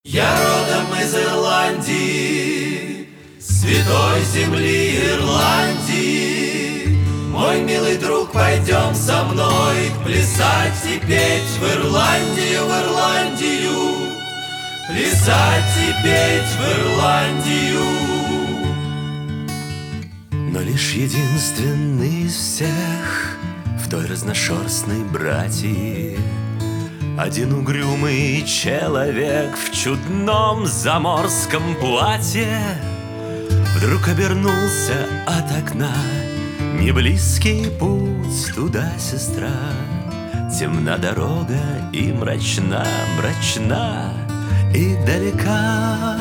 Я родом из Ирландии, святой земли Ирландии. Мой милый друг, пойдем со мной плясать и петь в Ирландию, в Ирландию. Плясать и петь в Ирландию. Но лишь единственный из всех в той разношерстной братьи один угрюмый человек в чудном заморском платье вдруг обернулся от окна. Неблизкий путь туда, сестра, темна дорога и мрачна, мрачна и далека.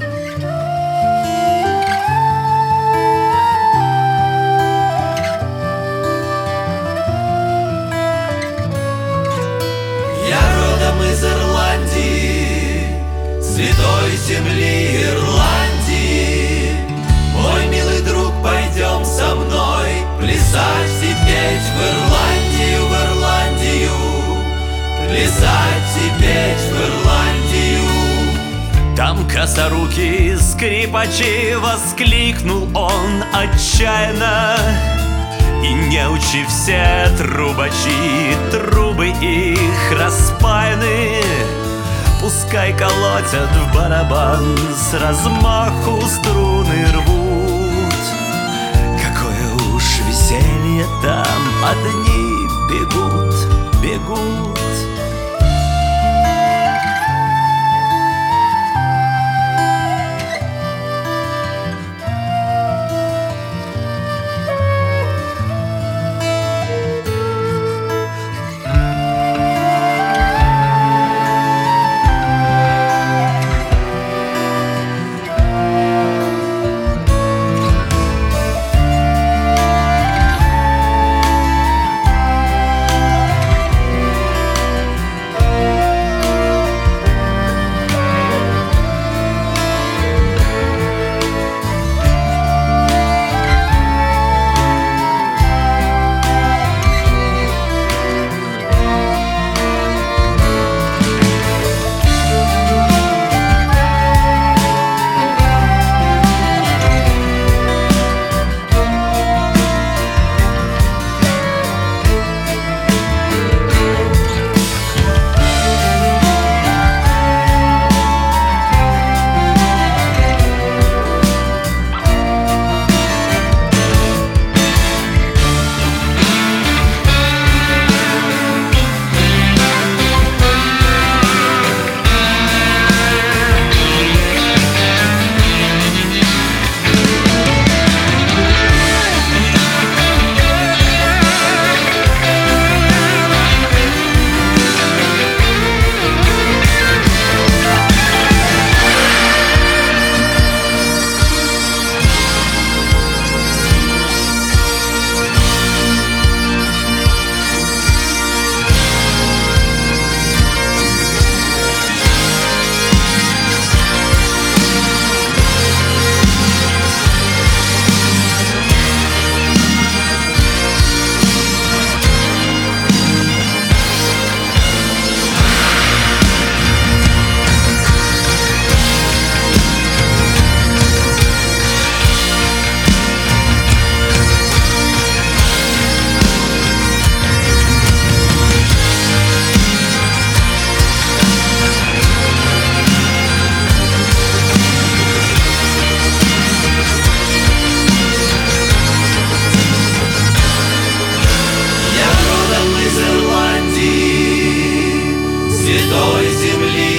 Из Ирландии, святой земли Ирландии. Мой милый друг, пойдем со мной плясать и петь в Ирландию, в Ирландию. Плясать и петь в Ирландию. Там косорукие скрипачи, воскликнул он отчаянно. И неучи все трубачи, трубы их распаяны, пускай колотят в барабан, с размаху струны рвут. Какое уж веселье там, одни бегут, бегут. Святой земли